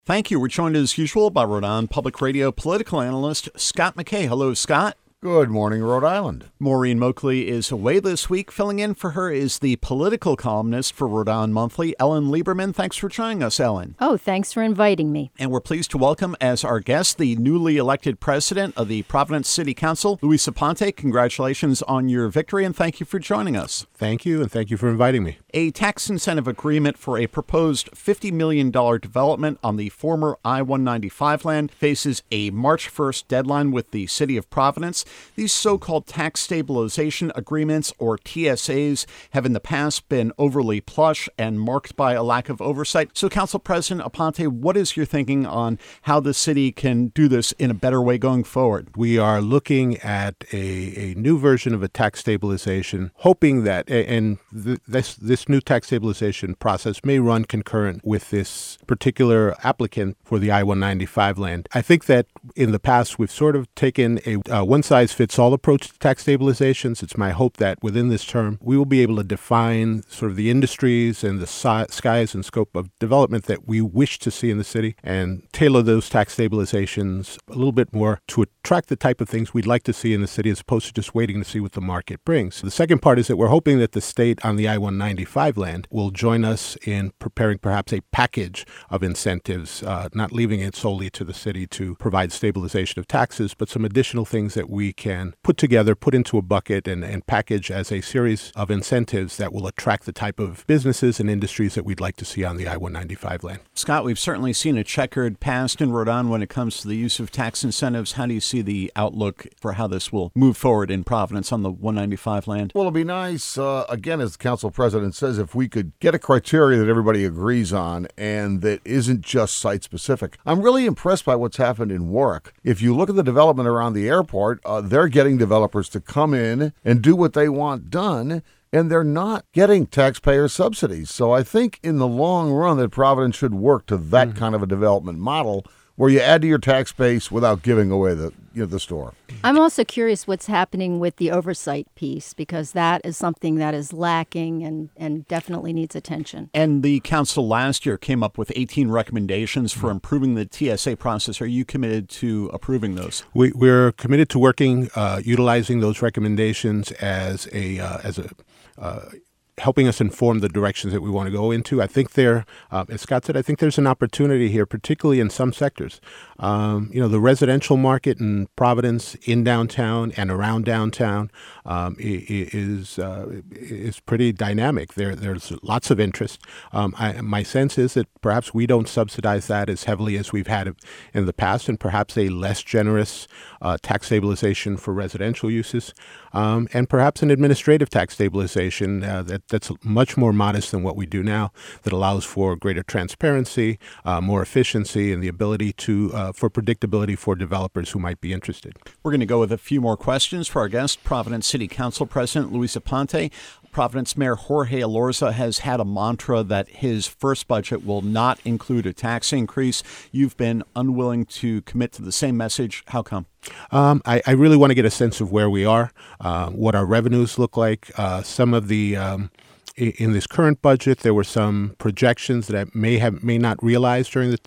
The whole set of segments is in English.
Thank you. We're joined as usual by Rhode Island Public Radio political analyst Scott McKay. Hello, Scott. Good morning, Rhode Island. Maureen Moakley is away this week. Filling in for her is the political columnist for Rhode Island Monthly, Ellen Lieberman. Thanks for joining us, Ellen. Oh, thanks for inviting me. And we're pleased to welcome as our guest the newly elected president of the Providence City Council, Luis Aponte. Congratulations on your victory, and thank you for joining us. Thank you, and thank you for inviting me. A tax incentive agreement for a proposed $50 million development on the former I-195 land faces a March 1st deadline with the city of Providence. These so-called tax stabilization agreements, or TSAs, have in the past been overly plush and marked by a lack of oversight. So, Council President Aponte, what is your thinking on how the city can do this in a better way going forward? We are looking at a new version of a tax stabilization, hoping that, and this new tax stabilization process may run concurrent with this particular applicant for the I-195 land. I think that in the past, we've sort of taken a one-size-fits-all approach to tax stabilizations. It's my hope that within this term, we will be able to define sort of the industries and the size and scope of development that we wish to see in the city and tailor those tax stabilizations a little bit more to attract the type of things we'd like to see in the city as opposed to just waiting to see what the market brings. The second part is that we're hoping that the state on the I-195 land will join us in preparing perhaps a package of incentives, not leaving it solely to the city to provide stabilization of taxes, but some additional things that we can put together, put into a bucket, and package as a series of incentives that will attract the type of businesses and industries that we'd like to see on the I-195 land. Scott, we've certainly seen a checkered past in Rhode Island when it comes to the use of tax incentives. How do you see the outlook for how this will move forward in Providence on the 195 land? Well, it'll be nice, again, as the council president says, if we could get a criteria that everybody agrees on and that isn't just site-specific. I'm really impressed by what's happened in Warwick. If you look at the development around the airport, they're getting developers to come in and do what they want done, and they're not getting taxpayer subsidies. So I think in the long run that Providence should work to that kind of a development model where you add to your tax base without giving away the store. I'm also curious what's happening with the oversight piece, because that is something that is lacking and definitely needs attention. And the council last year came up with 18 recommendations for improving the TSA process. Are you committed to approving those? We're committed to working, utilizing those recommendations as helping us inform the directions that we want to go into. I think as Scott said, I think there's an opportunity here, particularly in some sectors. The residential market in Providence, in downtown and around downtown, is pretty dynamic. There's lots of interest. My sense is that perhaps we don't subsidize that as heavily as we've had in the past, and perhaps a less generous tax stabilization for residential uses, and perhaps an administrative tax stabilization that's much more modest than what we do now, that allows for greater transparency, more efficiency, and the ability for predictability for developers who might be interested. We're going to go with a few more questions for our guest, Providence City Council President Luis Aponte. Providence Mayor Jorge Elorza has had a mantra that his first budget will not include a tax increase. You've been unwilling to commit to the same message. How come? I really want to get a sense of where we are, what our revenues look like. Some of the in this current budget, there were some projections that may not realize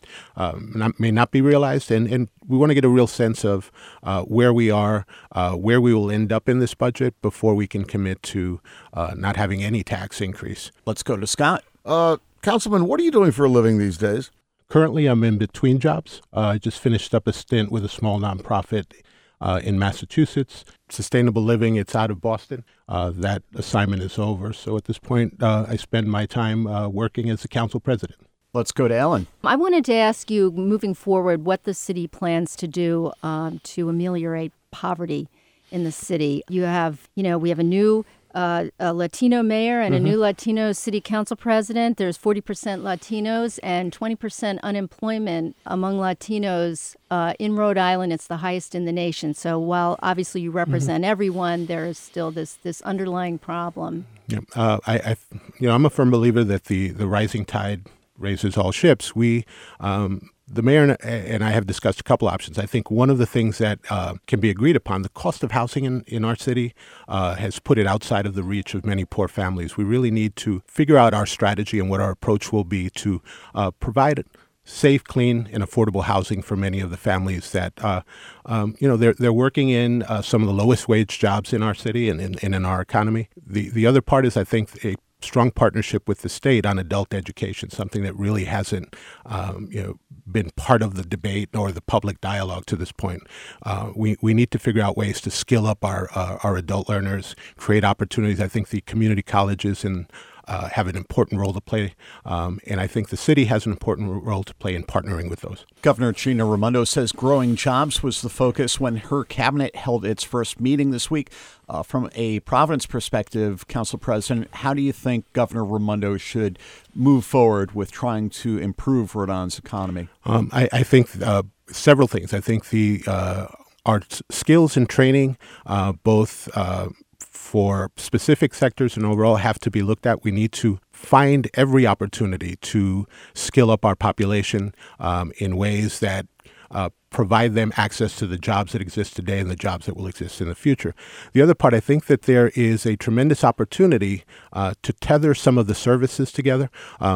may not be realized, and we want to get a real sense of where we are, where we will end up in this budget before we can commit to not having any tax increase. Let's go to Scott. Councilman, what are you doing for a living these days? Currently, I'm in between jobs. I just finished up a stint with a small nonprofit in Massachusetts. Sustainable Living, it's out of Boston. That assignment is over. So at this point, I spend my time working as the council president. Let's go to Ellen. I wanted to ask you, moving forward, what the city plans to do to ameliorate poverty in the city. We have a new a Latino mayor and a new Latino city council president. There's 40% Latinos and 20% unemployment among Latinos in Rhode Island. It's the highest in the nation. So while obviously you represent everyone, there is still this underlying problem. Yeah, I'm a firm believer that the rising tide raises all ships. The mayor and I have discussed a couple options. I think one of the things that can be agreed upon, the cost of housing in our city has put it outside of the reach of many poor families. We really need to figure out our strategy and what our approach will be to provide safe, clean, and affordable housing for many of the families that, they're working in some of the lowest wage jobs in our city and in our economy. The other part is, I think, a strong partnership with the state on adult education, something that really hasn't, been part of the debate or the public dialogue to this point. We need to figure out ways to skill up our adult learners, create opportunities. I think the community colleges have an important role to play, and I think the city has an important role to play in partnering with those. Governor Gina Raimondo says growing jobs was the focus when her cabinet held its first meeting this week. From a Providence perspective, Council President, how do you think Governor Raimondo should move forward with trying to improve Rhode Island's economy? I think several things. I think our skills and training, both for specific sectors and overall, have to be looked at. We need to find every opportunity to skill up our population in ways that provide them access to the jobs that exist today and the jobs that will exist in the future. The other part, I think that there is a tremendous opportunity to tether some of the services together.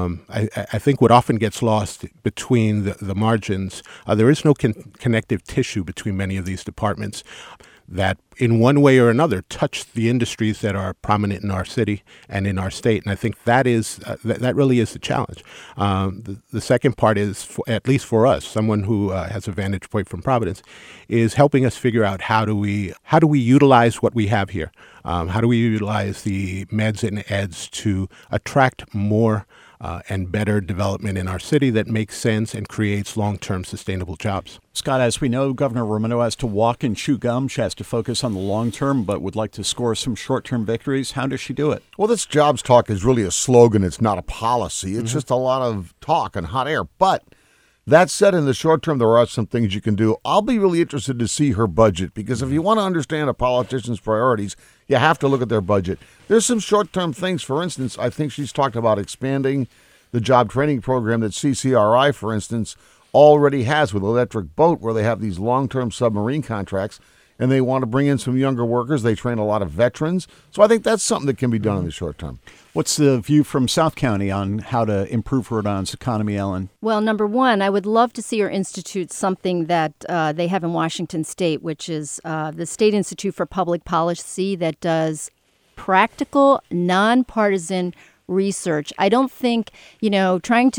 I think what often gets lost between the margins, there is no connective tissue between many of these departments that in one way or another touch the industries that are prominent in our city and in our state. And I think that is that really is the challenge. The second part is, at least for us, someone who has a vantage point from Providence, is helping us figure out how do we utilize what we have here? How do we utilize the meds and eds to attract more and better development in our city that makes sense and creates long-term sustainable jobs? Scott, as we know, Governor Raimondo has to walk and chew gum. She has to focus on the long term, but would like to score some short-term victories. How does she do it? Well, this jobs talk is really a slogan. It's not a policy. It's just a lot of talk and hot air. But that said, in the short term, there are some things you can do. I'll be really interested to see her budget, because if you want to understand a politician's priorities, you have to look at their budget. There's some short-term things. For instance, I think she's talked about expanding the job training program that CCRI, for instance, already has with Electric Boat, where they have these long-term submarine contracts, and they want to bring in some younger workers. They train a lot of veterans. So I think that's something that can be done in the short term. What's the view from South County on how to improve Rhode Island's economy, Ellen? Well, number one, I would love to see her institute something that they have in Washington State, which is the State Institute for Public Policy, that does practical, nonpartisan research. I don't think, trying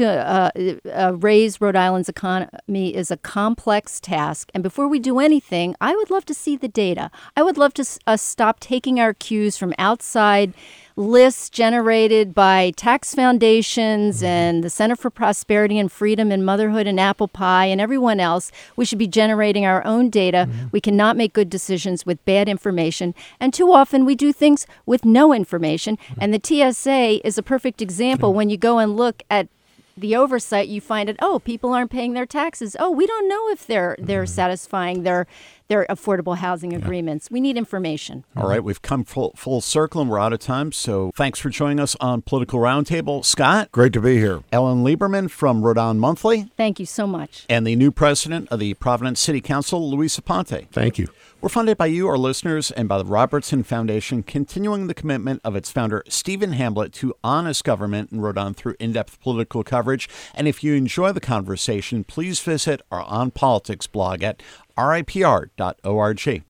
to raise Rhode Island's economy is a complex task. And before we do anything, I would love to see the data. I would love to stop taking our cues from outside lists generated by tax foundations and the Center for Prosperity and Freedom and Motherhood and Apple Pie and everyone else. We should be generating our own data. We cannot make good decisions with bad information. And too often we do things with no information. And the TSA is a perfect example. When you go and look at the oversight, you find that, people aren't paying their taxes. We don't know if they're satisfying their affordable housing agreements. We need information. All right, we've come full circle and we're out of time. So thanks for joining us on Political Roundtable. Scott. Great to be here. Ellen Lieberman from Rhode Island Monthly. Thank you so much. And the new president of the Providence City Council, Luisa Ponte. Thank you. We're funded by you, our listeners, and by the Robertson Foundation, continuing the commitment of its founder, Stephen Hamblett, to honest government in Rhode Island through in-depth political coverage. And if you enjoy the conversation, please visit our On Politics blog at ripr.org.